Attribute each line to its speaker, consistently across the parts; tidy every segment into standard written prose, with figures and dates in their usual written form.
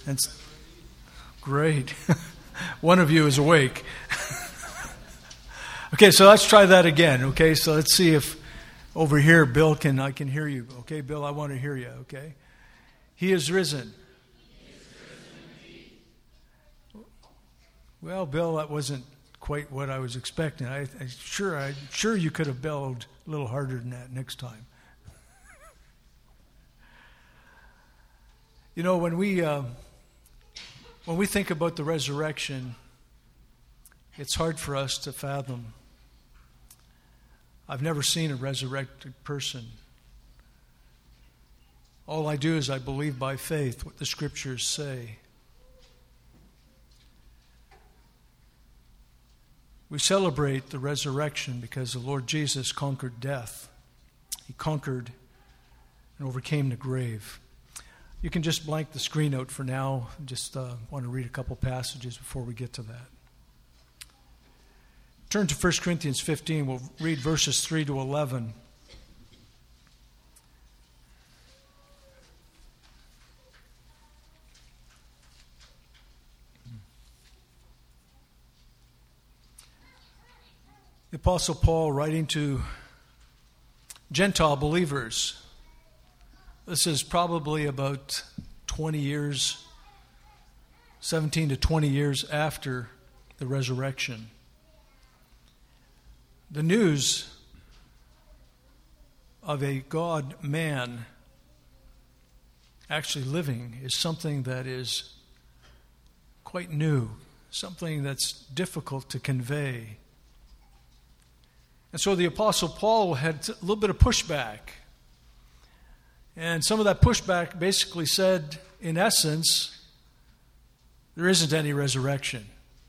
Speaker 1: Great. One of you is awake. Okay, so let's try that again. Okay, so let's see if over here, Bill, I can hear you. Okay, Bill, I want to hear you. Okay, He is risen. Well, Bill, that wasn't quite what I was expecting. I'm sure you could have bellowed a little harder than that next time. You know, when we think about the resurrection, it's hard for us to fathom. I've never seen a resurrected person. All I do is I believe by faith what the Scriptures say. We celebrate the resurrection because the Lord Jesus conquered death. He conquered and overcame the grave. You can just blank the screen out for now. Just want to read a couple passages before we get to that. Turn to 1 Corinthians 15. We'll read verses 3 to 11. The Apostle Paul, writing to Gentile believers, this is probably about 20 years, 17 to 20 years after the resurrection. The news of a God-man actually living is something that is quite new, something that's difficult to convey. And so the Apostle Paul had a little bit of pushback. And some of that pushback basically said, in essence, there isn't any resurrection.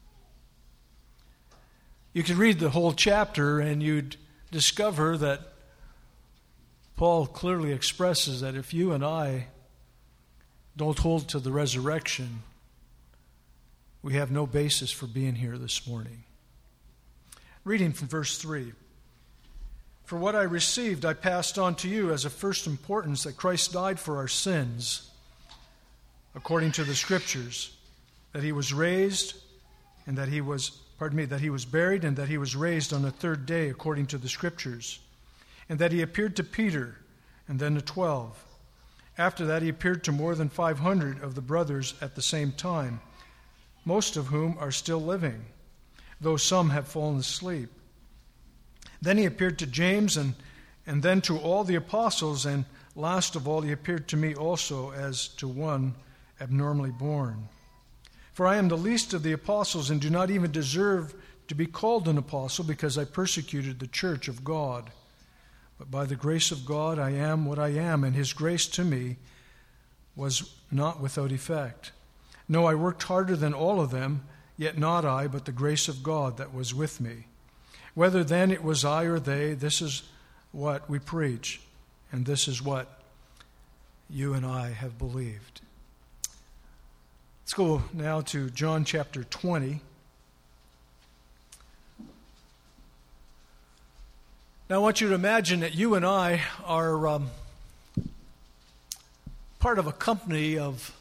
Speaker 1: You could read the whole chapter and you'd discover that Paul clearly expresses that if you and I don't hold to the resurrection, we have no basis for being here this morning. Reading from verse 3. For what I received, I passed on to you as of first importance, that Christ died for our sins, according to the Scriptures, that he was raised, and that he was buried, and that he was raised on the third day, according to the Scriptures, and that he appeared to Peter, and then to 12. After that, he appeared to more than 500 of the brothers at the same time, most of whom are still living, though some have fallen asleep. Then he appeared to James, and then to all the apostles, and last of all he appeared to me also as to one abnormally born. For I am the least of the apostles, and do not even deserve to be called an apostle, because I persecuted the church of God. But by the grace of God I am what I am, and his grace to me was not without effect. No, I worked harder than all of them, yet not I, but the grace of God that was with me. Whether then it was I or they, this is what we preach, and this is what you and I have believed. Let's go now to John chapter 20. Now I want you to imagine that you and I are part of a company of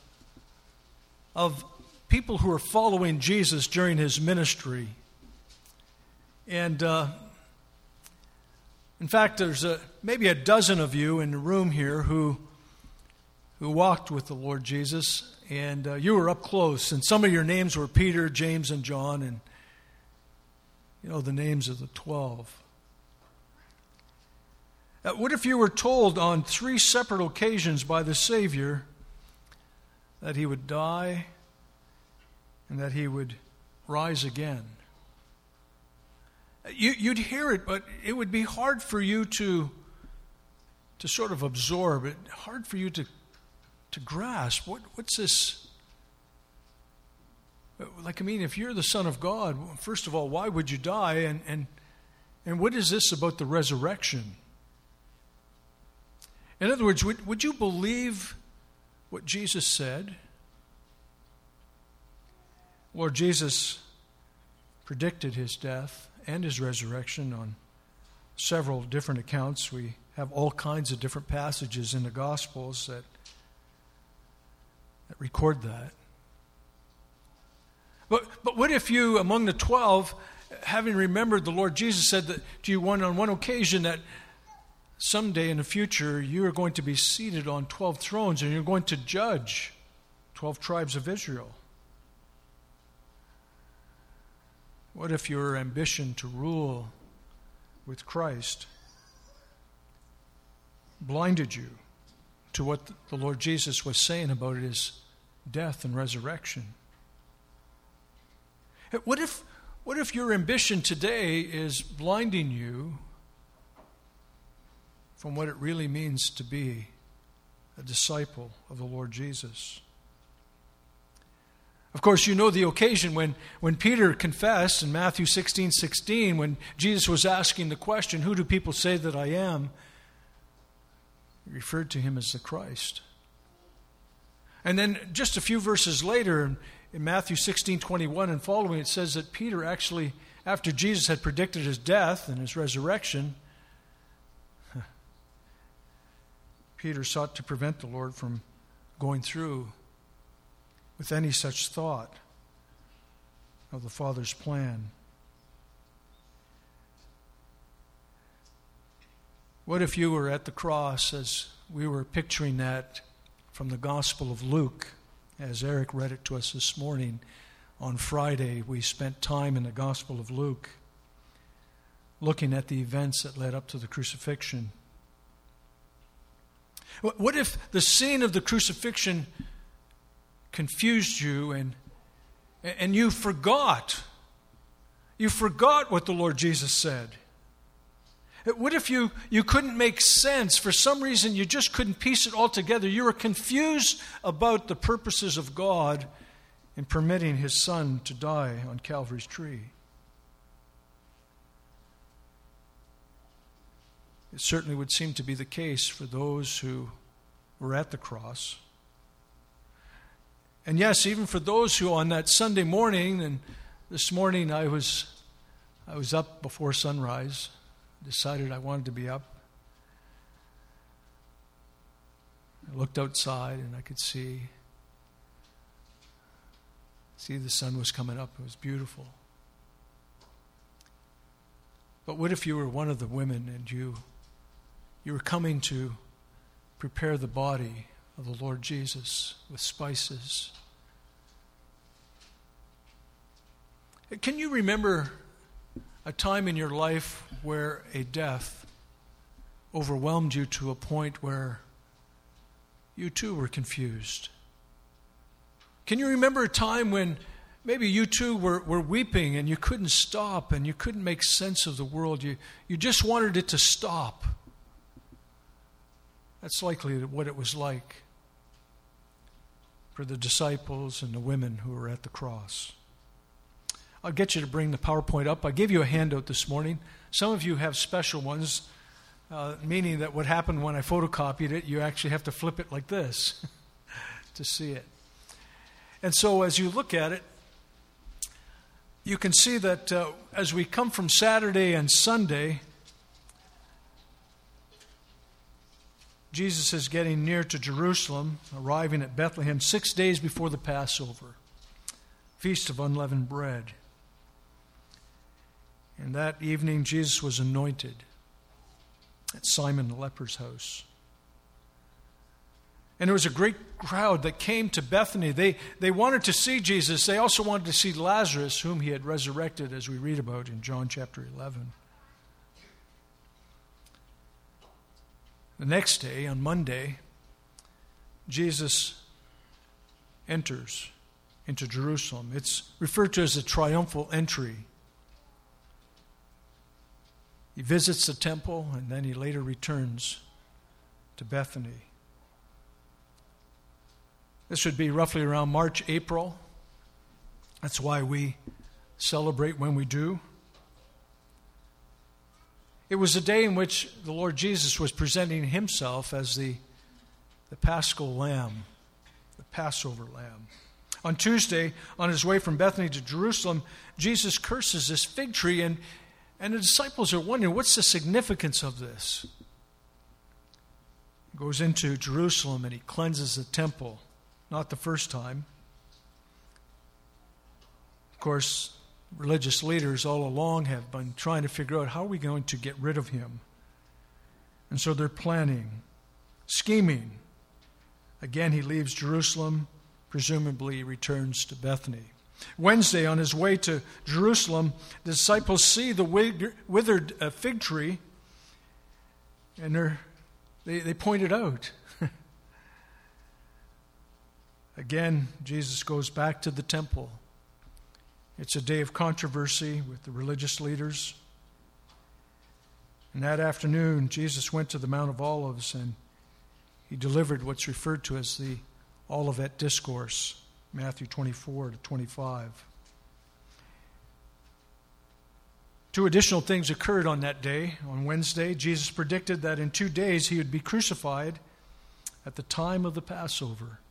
Speaker 1: people who are following Jesus during his ministry. And in fact, there's maybe a dozen of you in the room here who walked with the Lord Jesus, and you were up close. And some of your names were Peter, James, and John, and the names of the 12. What if you were told on 3 separate occasions by the Savior that he would die and that he would rise again? You'd hear it, but it would be hard for you to sort of absorb it, hard for you to grasp. What's this? If you're the Son of God, first of all, why would you die? And what is this about the resurrection? In other words, would you believe what Jesus said? Lord Jesus predicted his death and his resurrection on several different accounts. We have all kinds of different passages in the Gospels that record that. But what if you, among the 12, having remembered the Lord Jesus said that to you on one occasion that someday in the future you are going to be seated on 12 thrones and you're going to judge 12 tribes of Israel? What if your ambition to rule with Christ blinded you to what the Lord Jesus was saying about his death and resurrection? What if your ambition today is blinding you from what it really means to be a disciple of the Lord Jesus? Of course, you know the occasion when Peter confessed in Matthew 16:16, when Jesus was asking the question, "Who do people say that I am?" He referred to him as the Christ. And then just a few verses later, in Matthew 16:21 and following, it says that Peter actually, after Jesus had predicted his death and his resurrection, Peter sought to prevent the Lord from going through with any such thought of the Father's plan. What if you were at the cross as we were picturing that from the Gospel of Luke, as Eric read it to us this morning? On Friday, we spent time in the Gospel of Luke looking at the events that led up to the crucifixion. What if the scene of the crucifixion confused you and you forgot? You forgot what the Lord Jesus said. What if you couldn't make sense? For some reason, you just couldn't piece it all together. You were confused about the purposes of God in permitting his Son to die on Calvary's tree. It certainly would seem to be the case for those who were at the cross. And yes, even for those who on that Sunday morning, and this morning I was up before sunrise, decided I wanted to be up. I looked outside and I could see the sun was coming up. It was beautiful. But what if you were one of the women and you were coming to prepare the body of the Lord Jesus with spices? Can you remember a time in your life where a death overwhelmed you to a point where you too were confused? Can you remember a time when maybe you too were weeping and you couldn't stop and you couldn't make sense of the world? You just wanted it to stop. That's likely what it was like for the disciples and the women who were at the cross. I'll get you to bring the PowerPoint up. I gave you a handout this morning. Some of you have special ones, meaning that what happened when I photocopied it, you actually have to flip it like this to see it. And so as you look at it, you can see that as we come from Saturday and Sunday, Jesus is getting near to Jerusalem, arriving at Bethlehem 6 days before the Passover, Feast of Unleavened Bread. And that evening, Jesus was anointed at Simon the leper's house. And there was a great crowd that came to Bethany. They wanted to see Jesus. They also wanted to see Lazarus, whom he had resurrected, as we read about in John chapter 11. The next day, on Monday, Jesus enters into Jerusalem. It's referred to as a triumphal entry. He visits the temple, and then he later returns to Bethany. This would be roughly around March, April. That's why we celebrate when we do. It was a day in which the Lord Jesus was presenting himself as the Paschal Lamb, the Passover Lamb. On Tuesday, on his way from Bethany to Jerusalem, Jesus curses this fig tree, and the disciples are wondering, what's the significance of this? He goes into Jerusalem and he cleanses the temple. Not the first time. Of course, religious leaders all along have been trying to figure out how are we going to get rid of him. And so they're planning, scheming. Again, he leaves Jerusalem, presumably returns to Bethany. Wednesday, on his way to Jerusalem, the disciples see the withered fig tree, and they point it out. Again, Jesus goes back to the temple. It's a day of controversy with the religious leaders. And that afternoon, Jesus went to the Mount of Olives, and he delivered what's referred to as the Olivet Discourse, Matthew 24 to 25. Two additional things occurred on that day. On Wednesday, Jesus predicted that in 2 days he would be crucified at the time of the Passover.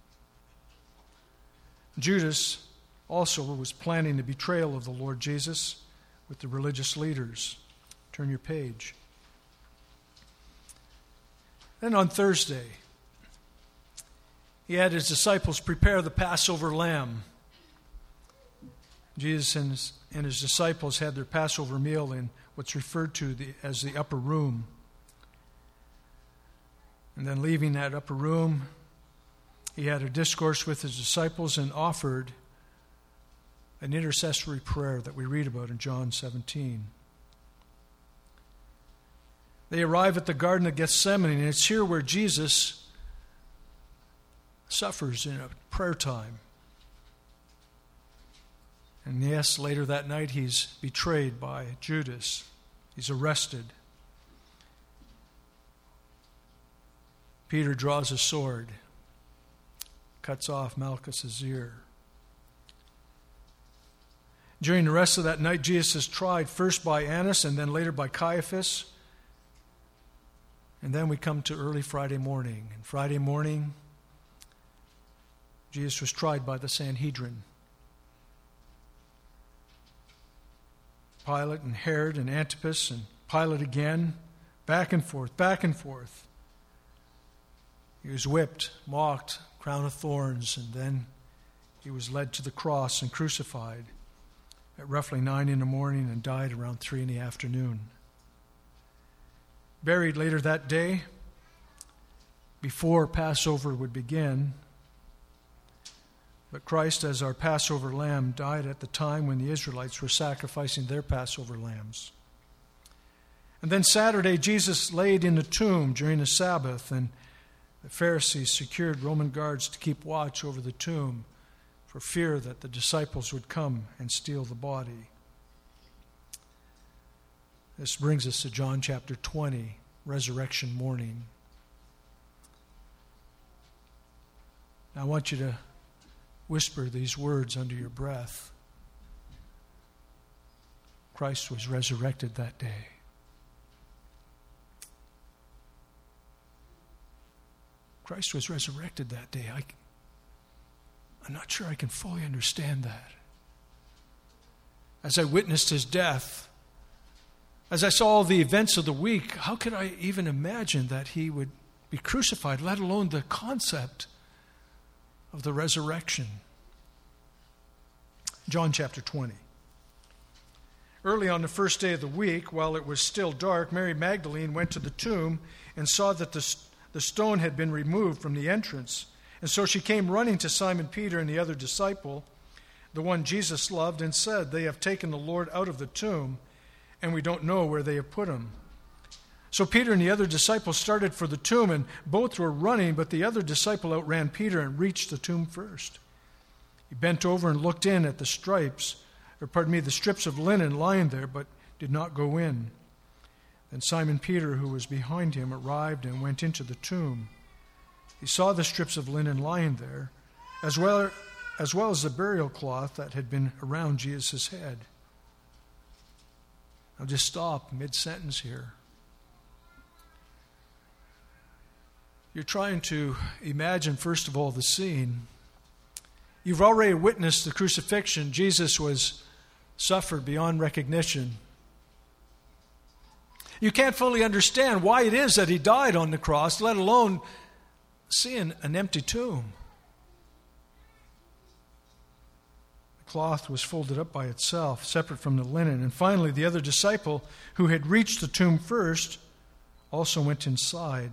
Speaker 1: Judas also was planning the betrayal of the Lord Jesus with the religious leaders. Turn your page. Then on Thursday, he had his disciples prepare the Passover lamb. Jesus and his disciples had their Passover meal in what's referred to as the upper room. And then leaving that upper room, he had a discourse with his disciples and offered an intercessory prayer that we read about in John 17. They arrive at the Garden of Gethsemane, and it's here where Jesus suffers in a prayer time. And yes, later that night he's betrayed by Judas. He's arrested. Peter draws a sword, cuts off Malchus's ear. During the rest of that night, Jesus is tried first by Annas and then later by Caiaphas. And then we come to early Friday morning. And Friday morning, Jesus was tried by the Sanhedrin. Pilate and Herod and Antipas and Pilate again, back and forth, back and forth. He was whipped, mocked, crown of thorns, and then he was led to the cross and crucified at roughly 9 in the morning and died around 3 in the afternoon. Buried later that day, before Passover would begin. But Christ, as our Passover lamb, died at the time when the Israelites were sacrificing their Passover lambs. And then Saturday, Jesus laid in the tomb during the Sabbath, and the Pharisees secured Roman guards to keep watch over the tomb for fear that the disciples would come and steal the body. This brings us to John chapter 20, resurrection morning. Now I want you to whisper these words under your breath. Christ was resurrected that day. Christ was resurrected that day. I'm not sure I can fully understand that. As I witnessed his death, as I saw the events of the week, how could I even imagine that he would be crucified, let alone the concept of the resurrection? John chapter 20. Early on the first day of the week, while it was still dark, Mary Magdalene went to the tomb and saw that the stone had been removed from the entrance. And so she came running to Simon Peter and the other disciple, the one Jesus loved, and said, "They have taken the Lord out of the tomb, and we don't know where they have put him." So Peter and the other disciple started for the tomb, and both were running, but the other disciple outran Peter and reached the tomb first. He bent over and looked in at the strips of linen lying there, but did not go in. Then Simon Peter, who was behind him, arrived and went into the tomb. He saw the strips of linen lying there, as well as the burial cloth that had been around Jesus' head. I'll just stop mid-sentence here. You're trying to imagine, first of all, the scene. You've already witnessed the crucifixion. Jesus was suffered beyond recognition. You can't fully understand why it is that he died on the cross, let alone seeing an empty tomb. cloth was folded up by itself, separate from the linen. And finally, the other disciple, who had reached the tomb first, also went inside.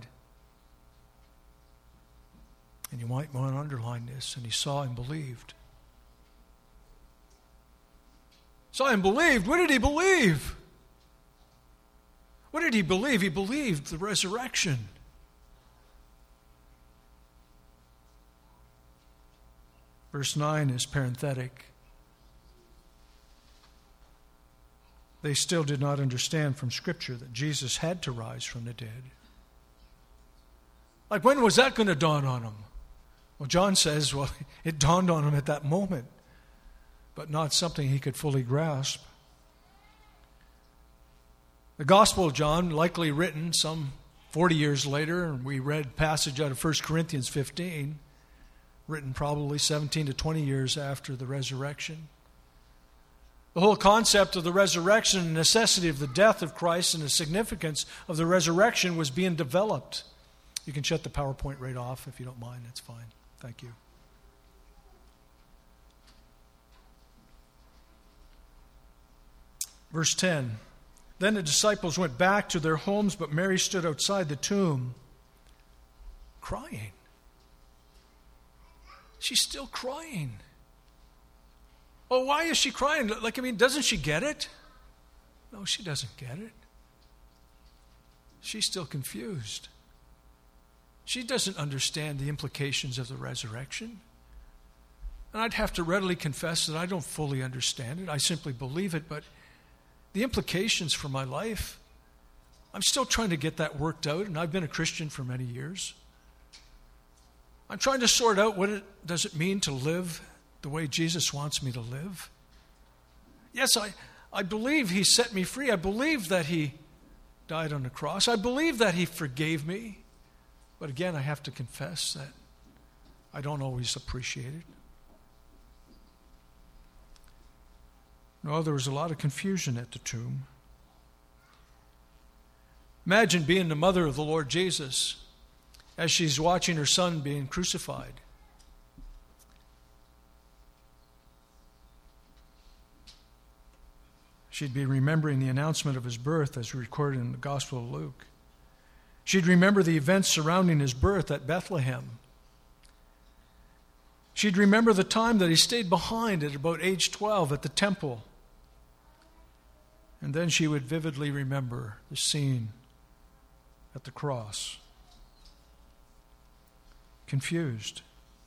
Speaker 1: And you might want to underline this, and he saw and believed. Saw and believed. What did he believe? What did he believe? He believed the resurrection. Verse 9 is parenthetic. They still did not understand from Scripture that Jesus had to rise from the dead. Like, when was that going to dawn on them? Well, John says, it dawned on him at that moment, but not something he could fully grasp. The Gospel of John, likely written some 40 years later, and we read a passage out of 1 Corinthians 15, written probably 17 to 20 years after the resurrection. The whole concept of the resurrection and necessity of the death of Christ and the significance of the resurrection was being developed. You can shut the PowerPoint right off if you don't mind. That's fine. Thank you. Verse 10. Then the disciples went back to their homes, but Mary stood outside the tomb, crying. She's still crying. Oh, why is she crying? Doesn't she get it? No, she doesn't get it. She's still confused. She doesn't understand the implications of the resurrection. And I'd have to readily confess that I don't fully understand it. I simply believe it, but the implications for my life, I'm still trying to get that worked out, and I've been a Christian for many years. I'm trying to sort out what does it mean to live the way Jesus wants me to live. Yes, I believe he set me free. I believe that he died on the cross. I believe that he forgave me. But again, I have to confess that I don't always appreciate it. No, there was a lot of confusion at the tomb. Imagine being the mother of the Lord Jesus as she's watching her son being crucified. She'd be remembering the announcement of his birth as recorded in the Gospel of Luke. She'd remember the events surrounding his birth at Bethlehem. She'd remember the time that he stayed behind at about age 12 at the temple. And then she would vividly remember the scene at the cross. Confused.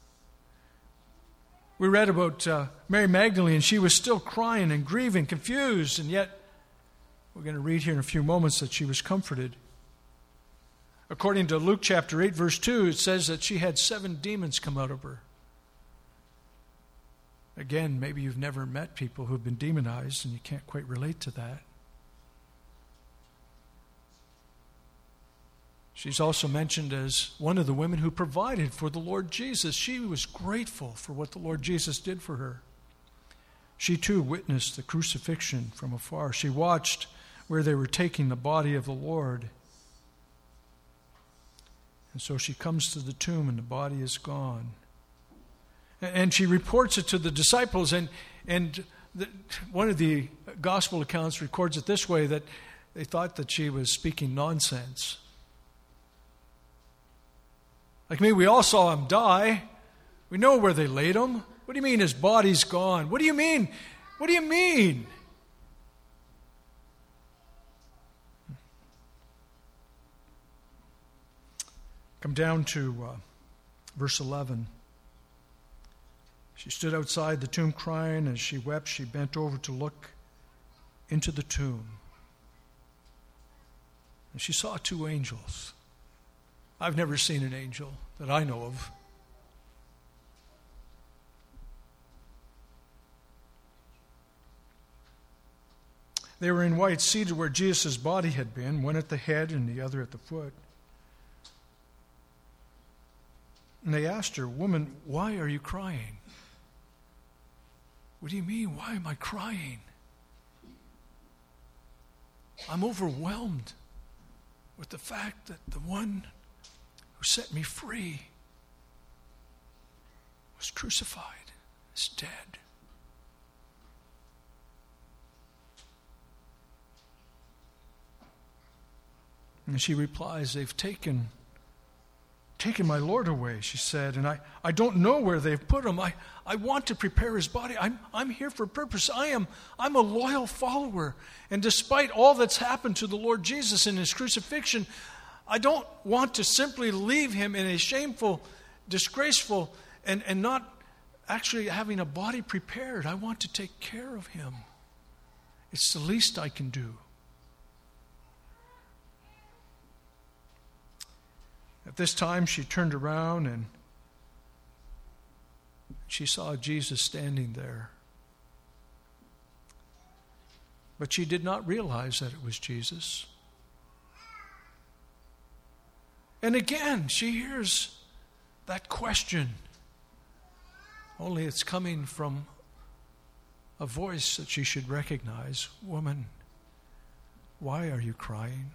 Speaker 1: We read about Mary Magdalene. She was still crying and grieving, confused, and yet we're going to read here in a few moments that she was comforted. According to Luke chapter 8, verse 2, it says that she had 7 demons come out of her. Again, maybe you've never met people who've been demonized and you can't quite relate to that. She's also mentioned as one of the women who provided for the Lord Jesus. She was grateful for what the Lord Jesus did for her. She too witnessed the crucifixion from afar. She watched where they were taking the body of the Lord. And so she comes to the tomb and the body is gone. And she reports it to the disciples, and one of the gospel accounts records it this way, that they thought that she was speaking nonsense. Like me, we all saw him die. We know where they laid him. What do you mean his body's gone? What do you mean? What do you mean? Come down to verse 11. She stood outside the tomb crying. As she wept, she bent over to look into the tomb. And she saw 2 angels. I've never seen an angel that I know of. They were in white, seated where Jesus' body had been, one at the head and the other at the foot. And they asked her, "Woman, why are you crying?" What do you mean, why am I crying? I'm overwhelmed with the fact that the one who set me free was crucified, is dead. And she replies, they've taken my Lord away, she said, and I don't know where they've put him. I want to prepare his body. I'm here for a purpose. I'm a loyal follower. And despite all that's happened to the Lord Jesus in his crucifixion, I don't want to simply leave him in a shameful, disgraceful, and not actually having a body prepared. I want to take care of him. It's the least I can do. At this time, she turned around and she saw Jesus standing there. But she did not realize that it was Jesus. And again, she hears that question. Only it's coming from a voice that she should recognize. Woman, why are you crying?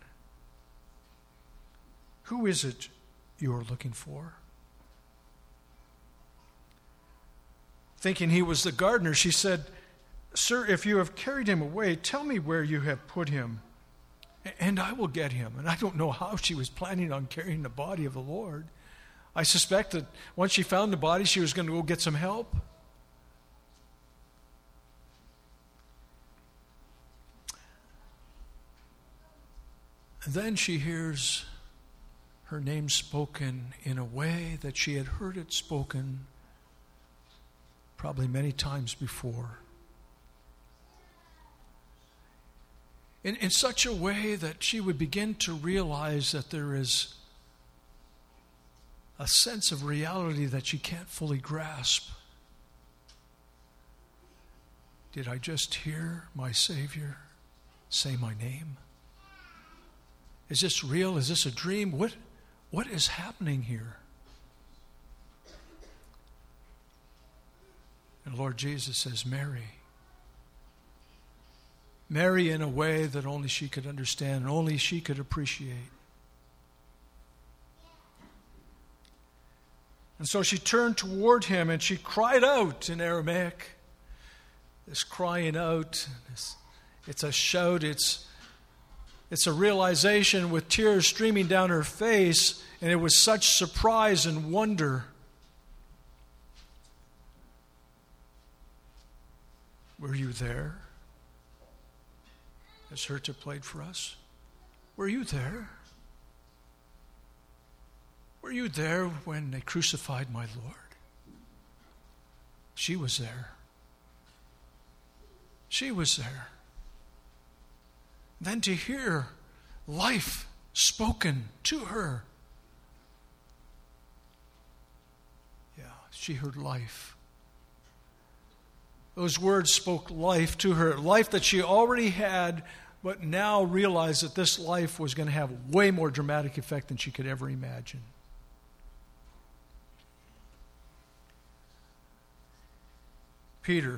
Speaker 1: Who is it you are looking for? Thinking he was the gardener, she said, Sir, if you have carried him away, tell me where you have put him, and I will get him. And I don't know how she was planning on carrying the body of the Lord. I suspect that once she found the body, she was going to go get some help. And then she hears her name spoken in a way that she had heard it spoken probably many times before. In such a way that she would begin to realize that there is a sense of reality that she can't fully grasp. Did I just hear my Savior say my name? Is this real? Is this a dream? What is happening here? And Lord Jesus says, Mary. Mary in a way that only she could understand and only she could appreciate. And so she turned toward him and she cried out in Aramaic. This crying out, it's a shout, it's a realization with tears streaming down her face, and it was such surprise and wonder. Were you there? As Herta played for us. Were you there? Were you there when they crucified my Lord? She was there. She was there. Then to hear life spoken to her. Yeah, she heard life. Those words spoke life to her, life that she already had, but now realized that this life was going to have way more dramatic effect than she could ever imagine. Peter.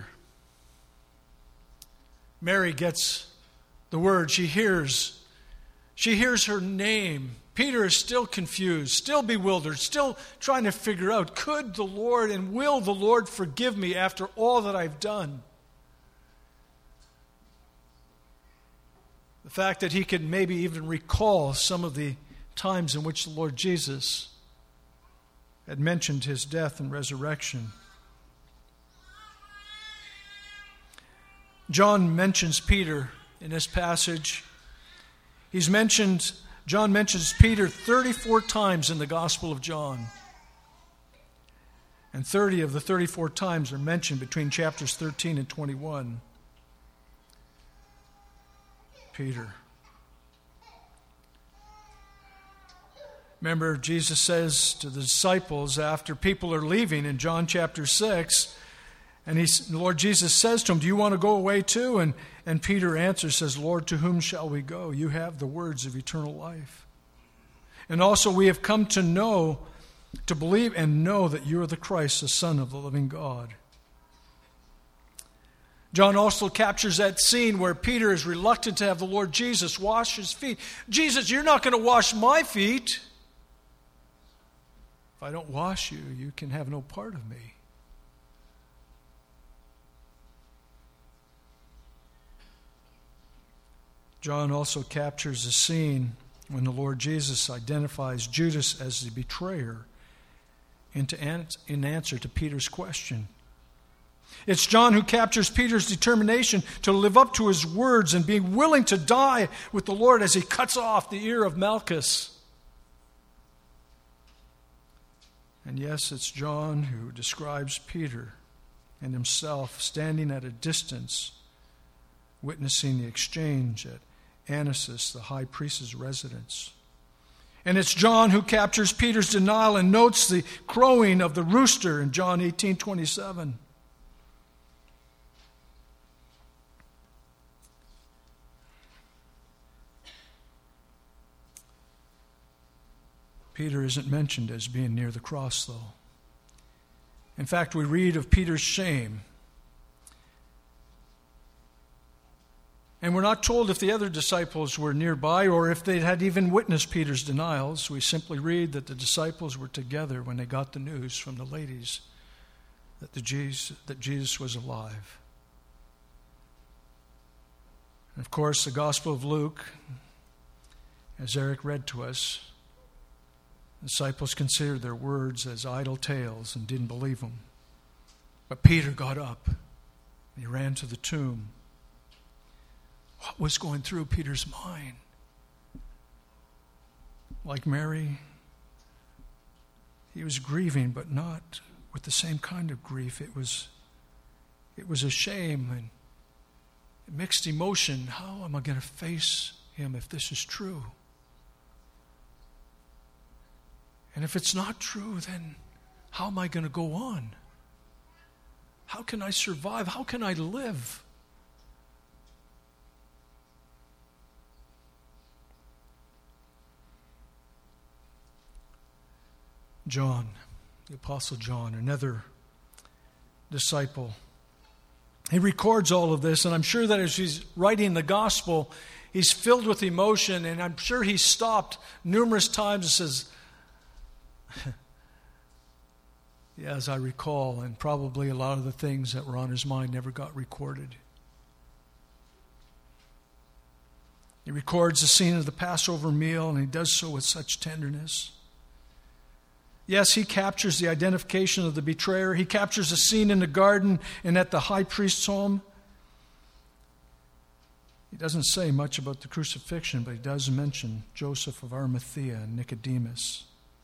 Speaker 1: Mary gets the word. She hears her name. Peter is still confused, still bewildered, still trying to figure out, could the Lord and will the Lord forgive me after all that I've done? The fact that he could maybe even recall some of the times in which the Lord Jesus had mentioned his death and resurrection. John mentions Peter in this passage. John mentions Peter 34 times in the Gospel of John. And 30 of the 34 times are mentioned between chapters 13 and 21. Peter. Remember, Jesus says to the disciples after people are leaving in John chapter 6, and the Lord Jesus says to him, do you want to go away too? And Peter answers, says, Lord, to whom shall we go? You have the words of eternal life. And also we have come to know, to believe and know that you are the Christ, the Son of the living God. John also captures that scene where Peter is reluctant to have the Lord Jesus wash his feet. Jesus, you're not going to wash my feet. If I don't wash you, you can have no part of me. John also captures a scene when the Lord Jesus identifies Judas as the betrayer in answer to Peter's question. It's John who captures Peter's determination to live up to his words and being willing to die with the Lord as he cuts off the ear of Malchus. And yes, it's John who describes Peter and himself standing at a distance, witnessing the exchange at Annas, the high priest's residence. And it's John who captures Peter's denial and notes the crowing of the rooster in John 18:27. Peter isn't mentioned as being near the cross, though. In fact, we read of Peter's shame. And we're not told if the other disciples were nearby or if they had even witnessed Peter's denials. We simply read that the disciples were together when they got the news from the ladies that Jesus was alive. And of course, the Gospel of Luke, as Eric read to us, the disciples considered their words as idle tales and didn't believe them. But Peter got up and he ran to the tomb. What was going through Peter's mind? Like Mary, he was grieving, but not with the same kind of grief. It was a shame and mixed emotion. How am I going to face him if this is true? And if it's not true, then how am I going to go on? How can I survive? How can I live? John, the Apostle John, another disciple, he records all of this, and I'm sure that as he's writing the gospel, he's filled with emotion, and I'm sure he stopped numerous times and says, yeah, as I recall, and probably a lot of the things that were on his mind never got recorded. He records the scene of the Passover meal, and he does so with such tenderness. Yes, he captures the identification of the betrayer. He captures the scene in the garden and at the high priest's home. He doesn't say much about the crucifixion, but he does mention Joseph of Arimathea and Nicodemus.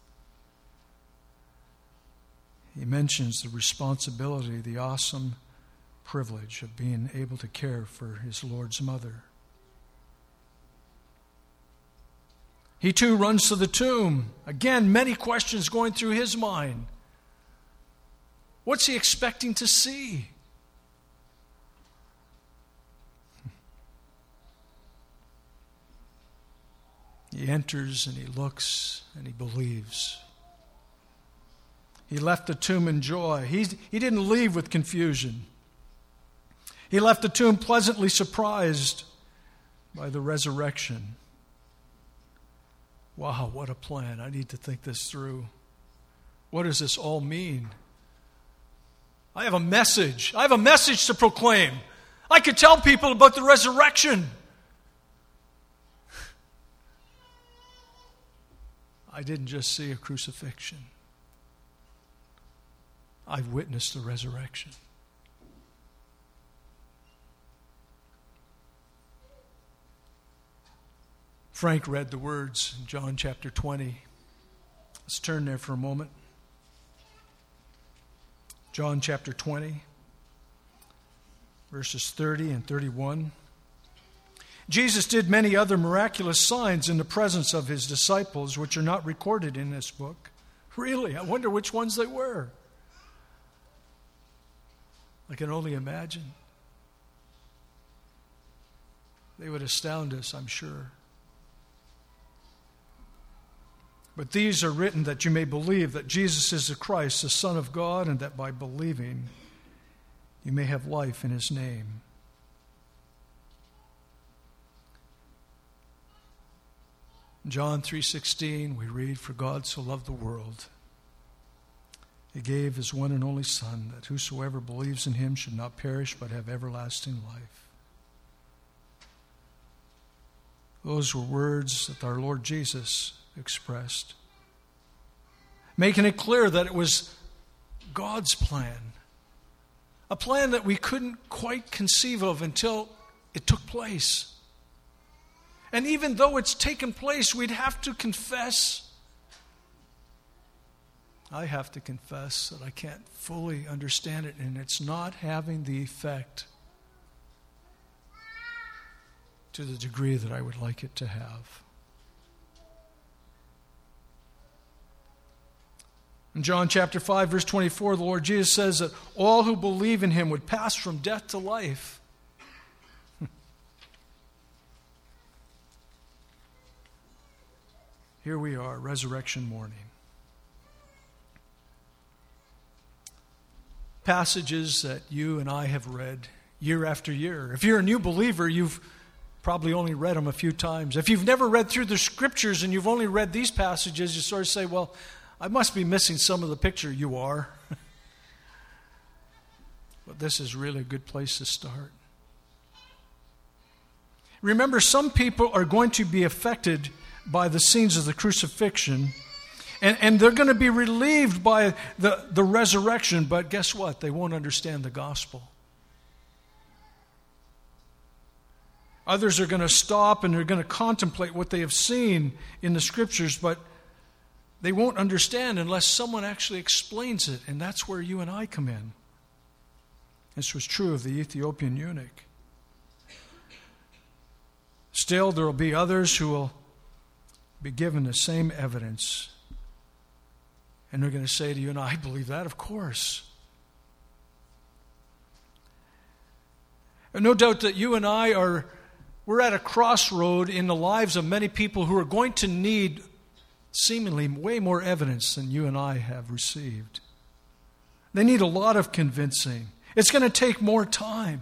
Speaker 1: He mentions the responsibility, the awesome privilege of being able to care for his Lord's mother. He too runs to the tomb. Again, many questions going through his mind. What's he expecting to see? He enters and he looks and he believes. He left the tomb in joy. He didn't leave with confusion. He left the tomb pleasantly surprised by the resurrection. Wow, what a plan. I need to think this through. What does this all mean? I have a message. I have a message to proclaim. I could tell people about the resurrection. I didn't just see a crucifixion. I've witnessed the resurrection. Frank read the words in John chapter 20. Let's turn there for a moment. John chapter 20, verses 30 and 31. Jesus did many other miraculous signs in the presence of his disciples, which are not recorded in this book. Really, I wonder which ones they were. I can only imagine. They would astound us, I'm sure. But these are written that you may believe that Jesus is the Christ, the Son of God, and that by believing you may have life in his name. In John 3:16, we read, "For God so loved the world, he gave his one and only Son, that whosoever believes in him should not perish but have everlasting life." Those were words that our Lord Jesus expressed, making it clear that it was God's plan, a plan that we couldn't quite conceive of until it took place. And even though it's taken place, we'd have to confess, I have to confess that I can't fully understand it, and it's not having the effect to the degree that I would like it to have. In John chapter 5, verse 24, the Lord Jesus says that all who believe in him would pass from death to life. Here we are, resurrection morning. Passages that you and I have read year after year. If you're a new believer, you've probably only read them a few times. If you've never read through the Scriptures and you've only read these passages, you sort of say, well, I must be missing some of the picture. You are. But this is really a good place to start. Remember, some people are going to be affected by the scenes of the crucifixion, and they're going to be relieved by the resurrection, but guess what? They won't understand the gospel. Others are going to stop and they're going to contemplate what they have seen in the Scriptures, but they won't understand unless someone actually explains it, and that's where you and I come in. This was true of the Ethiopian eunuch. Still, there will be others who will be given the same evidence, and they're going to say to you and I believe that, of course. And no doubt that you and I we're at a crossroad in the lives of many people who are going to need seemingly way more evidence than you and I have received. They need a lot of convincing. It's going to take more time.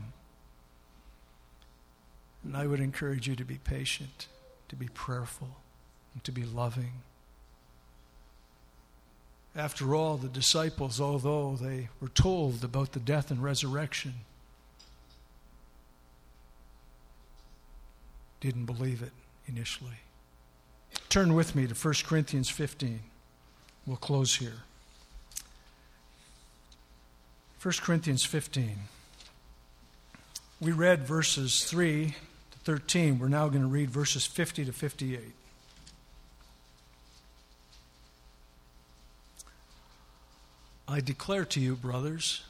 Speaker 1: And I would encourage you to be patient, to be prayerful, and to be loving. After all, the disciples, although they were told about the death and resurrection, didn't believe it initially. Turn with me to 1 Corinthians 15. We'll close here. 1 Corinthians 15. We read verses 3 to 13. We're now going to read verses 50 to 58. I declare to you, brothers,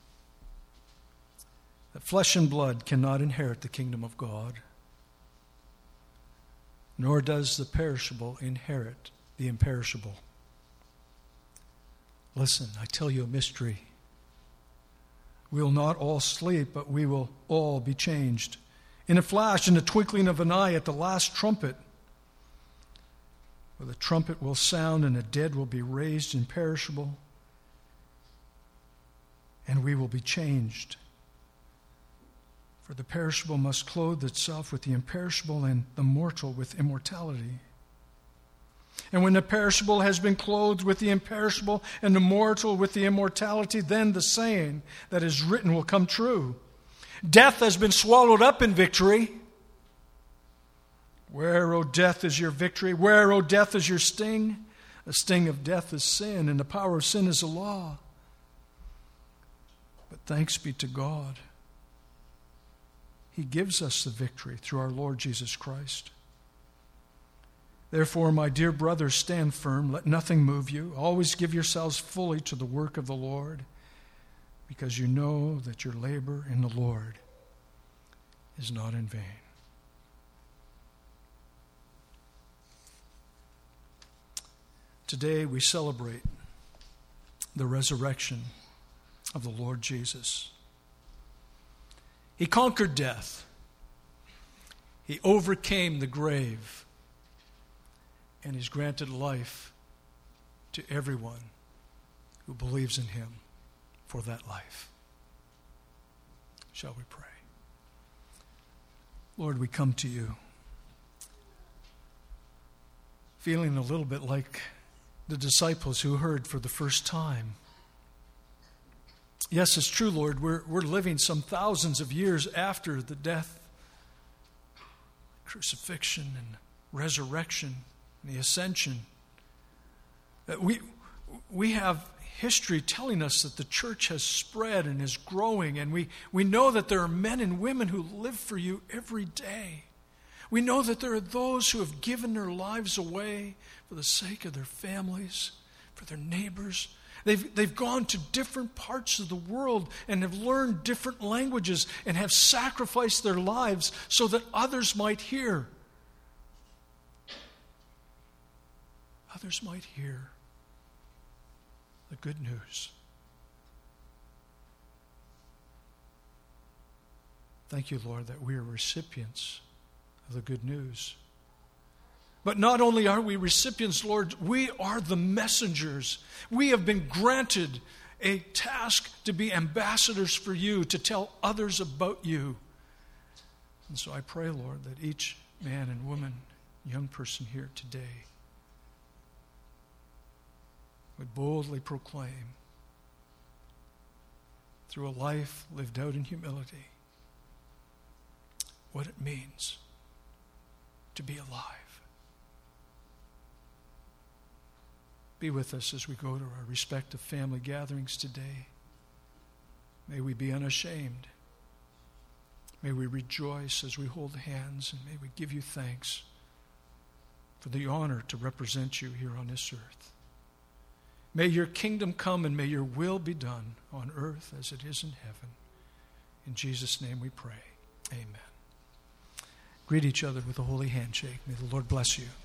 Speaker 1: that flesh and blood cannot inherit the kingdom of God, nor does the perishable inherit the imperishable. Listen, I tell you a mystery. We will not all sleep, but we will all be changed. In a flash, in the twinkling of an eye, at the last trumpet. For the trumpet will sound, and the dead will be raised imperishable, and we will be changed. For the perishable must clothe itself with the imperishable, and the mortal with immortality. And when the perishable has been clothed with the imperishable, and the mortal with the immortality, then the saying that is written will come true. Death has been swallowed up in victory. Where, O death, is your victory? Where, O death, is your sting? The sting of death is sin, and the power of sin is the law. But thanks be to God. He gives us the victory through our Lord Jesus Christ. Therefore, my dear brothers, stand firm. Let nothing move you. Always give yourselves fully to the work of the Lord, because you know that your labor in the Lord is not in vain. Today we celebrate the resurrection of the Lord Jesus. He conquered death. He overcame the grave. And he's granted life to everyone who believes in him for that life. Shall we pray? Lord, we come to you feeling a little bit like the disciples who heard for the first time. Yes, it's true, Lord. We're living some thousands of years after the death, crucifixion and resurrection and the ascension. We have history telling us that the church has spread and is growing, and we know that there are men and women who live for you every day. We know that there are those who have given their lives away for the sake of their families, for their neighbors. They've gone to different parts of the world and have learned different languages and have sacrificed their lives so that others might hear. Others might hear the good news. Thank you, Lord, that we are recipients of the good news. But not only are we recipients, Lord, we are the messengers. We have been granted a task to be ambassadors for you, to tell others about you. And so I pray, Lord, that each man and woman, young person here today, would boldly proclaim, through a life lived out in humility, what it means to be alive. Be with us as we go to our respective family gatherings today. May we be unashamed. May we rejoice as we hold hands, and may we give you thanks for the honor to represent you here on this earth. May your kingdom come and may your will be done on earth as it is in heaven. In Jesus' name we pray. Amen. Greet each other with a holy handshake. May the Lord bless you.